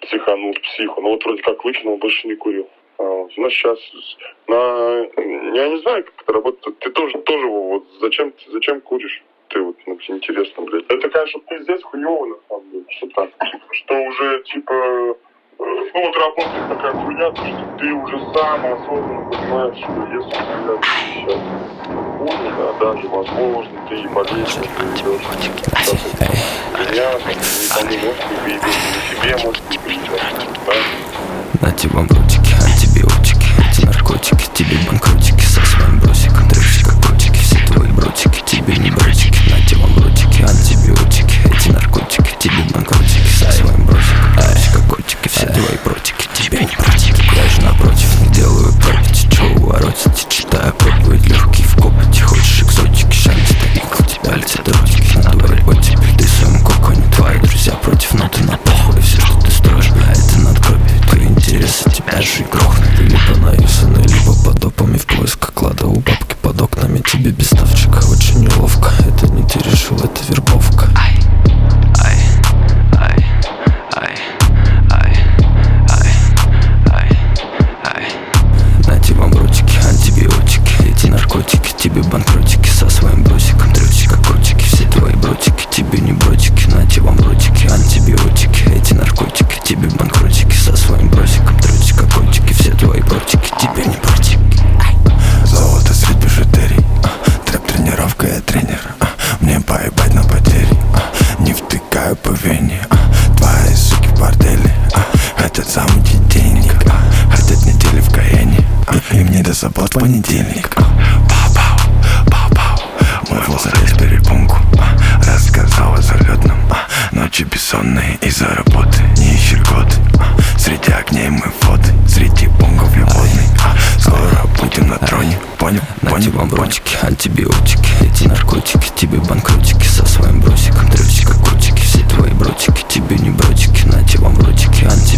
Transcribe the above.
психанул, психу. Ну вот вроде как выкинул, больше не курил. Ну сейчас, я не знаю, как это работает. Ты тоже вот зачем куришь? Ты вот, интересно, блядь. Это, конечно, пиздец хуёво, на самом деле, что так, что уже, ну вот работает такая хуйня, то, что ты уже сам осознанно понимаешь, что если ты сейчас куришь, да, даже, возможно, ты и болеешь, ты идёшь, меня, никому мозг не выебешь, ни себе мозг не выебешь, да? На тебе брутики, антибиотики, эти наркотики, тебе банкротики со своим бросиком, дрыщи как котики, все твои брутики, тебе не брутики. На тебе брутики, антибиотики, эти наркотики, тебе банкротики со своим бросиком, дрыщи как котики, все твои брутики, тебе не брутики. Я же напротив не делаю проповеди, чё уворотите, читаю проповедь, легкий в копоти, хочешь экзотики, шанс доикл, тебя летят дротики, на дворе оттепель, ты в своем коконе, твои друзья против, но ты на похуй, все, что ты строишь, бля, это надгробие, твои интересы тебя же и грохнут, либо навесаны, либо под опами в поисках клада, у бабки под окнами, тебе без ставчика, очень неловко, это не ты решил, это вербовка. На тебе брутики, антибиотики, эти наркотики, тебе банкротики со своим бросиком, дрючи как котики, все твои брутики, тебе не бротики. На тебе брутики, антибиотики, эти наркотики, тебе банкротики со своим бросиком, дрючи как котики, все твои бротики, тебе не бротики. Золото средь бижутерий, трэп-тренировка, я тренер, мне поебать на потери, не втыкаю по вене, твои суки в борделе, хотят замутить денег, хотят недели в Каене, им не до забот в понедельник. Пау-пау, мой волзарез перепонку, рассказал о залетном, ночи бессонные из-за работы, не ищи льготы, среди огней мы воды, среди бонгов я водный, скоро будем на троне, понял? На тебе брутики, антибиотики, эти наркотики, тебе банкротики со своим бросиком, дрючи как котики, все твои брутики, тебе не бротики. На тебе брутики, антибиотики.